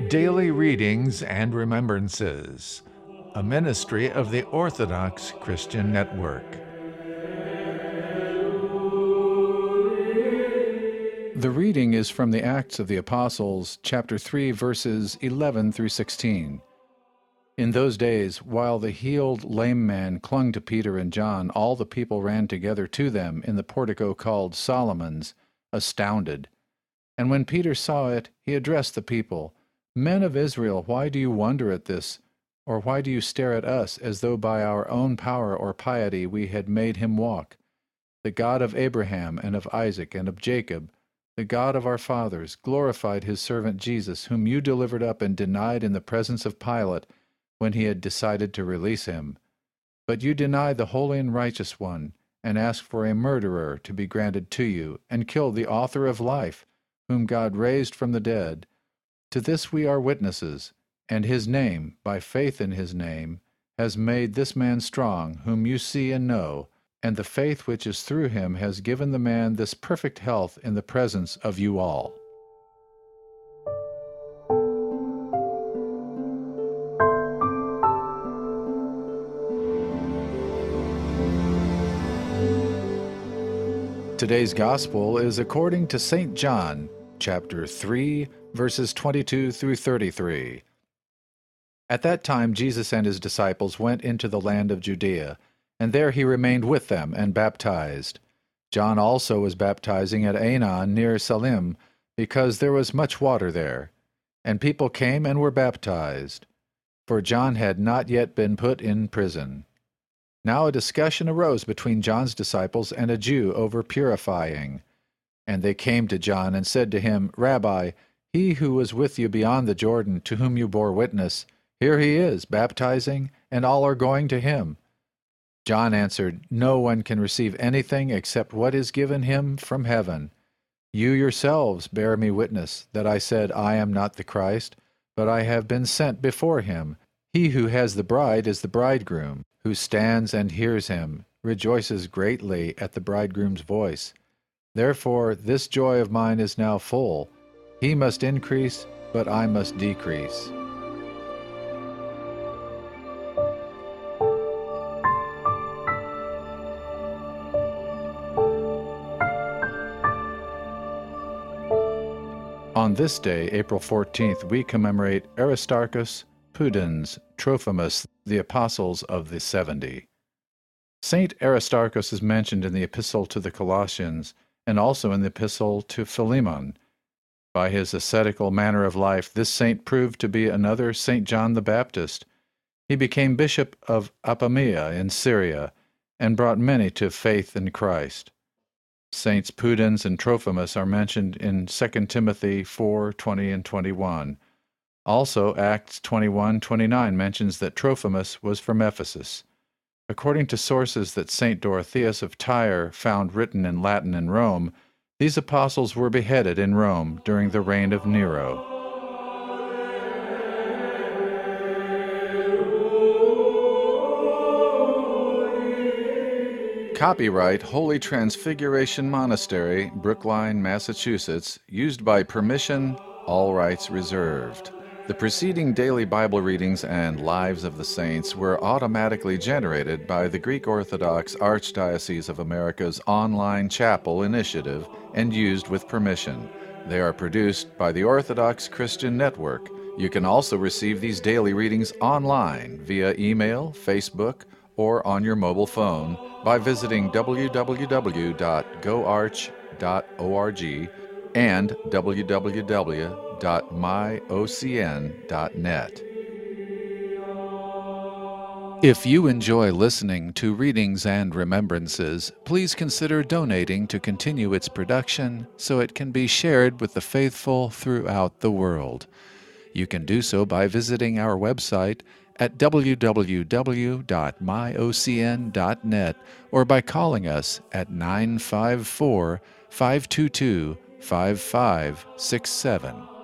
Daily Readings and Remembrances, a ministry of the Orthodox Christian Network. The reading is from the Acts of the Apostles, chapter 3, verses 11 through 16. In those days, while the healed lame man clung to Peter and John, all the people ran together to them in the portico called Solomon's, astounded. And when Peter saw it, he addressed the people, "Men of Israel, why do you wonder at this? Or why do you stare at us as though by our own power or piety we had made him walk? The God of Abraham and of Isaac and of Jacob, the God of our fathers, glorified his servant Jesus, whom you delivered up and denied in the presence of Pilate when he had decided to release him. But you denied the holy and righteous one, and asked for a murderer to be granted to you, and killed the author of life, whom God raised from the dead. To this we are witnesses, and his name, by faith in his name, has made this man strong, whom you see and know, and the faith which is through him has given the man this perfect health in the presence of you all." Today's Gospel is according to St. John, chapter 3, verses 22 through 33. At that time Jesus and his disciples went into the land of Judea, and there he remained with them and baptized. John also was baptizing at Aenon near Salim, because there was much water there. And people came and were baptized, for John had not yet been put in prison. Now a discussion arose between John's disciples and a Jew over purifying. And they came to John and said to him, "Rabbi, he who was with you beyond the Jordan, to whom you bore witness, here he is, baptizing, and all are going to him." John answered, "No one can receive anything except what is given him from heaven. You yourselves bear me witness that I said, I am not the Christ, but I have been sent before him. He who has the bride is the bridegroom. Who stands and hears him rejoices greatly at the bridegroom's voice. Therefore this joy of mine is now full. He must increase, but I must decrease." On this day, April 14th, we commemorate Aristarchus, Pudens, Trophimus, the Apostles of the 70. Saint Aristarchus is mentioned in the Epistle to the Colossians and also in the Epistle to Philemon. By his ascetical manner of life, this saint proved to be another St. John the Baptist. He became bishop of Apamea in Syria and brought many to faith in Christ. Saints Pudens and Trophimus are mentioned in 2 Timothy 4:20 and 21. Also, Acts 21:29 mentions that Trophimus was from Ephesus. According to sources that St. Dorotheus of Tyre found written in Latin in Rome, these apostles were beheaded in Rome during the reign of Nero. Copyright Holy Transfiguration Monastery, Brookline, Massachusetts, used by permission, all rights reserved. The preceding daily Bible readings and Lives of the Saints were automatically generated by the Greek Orthodox Archdiocese of America's online chapel initiative and used with permission. They are produced by the Orthodox Christian Network. You can also receive these daily readings online via email, Facebook, or on your mobile phone by visiting www.goarch.org and www.myocn.net. If you enjoy listening to Readings and Remembrances, please consider donating to continue its production so it can be shared with the faithful throughout the world. You can do so by visiting our website at www.myocn.net or by calling us at 954-522-5567.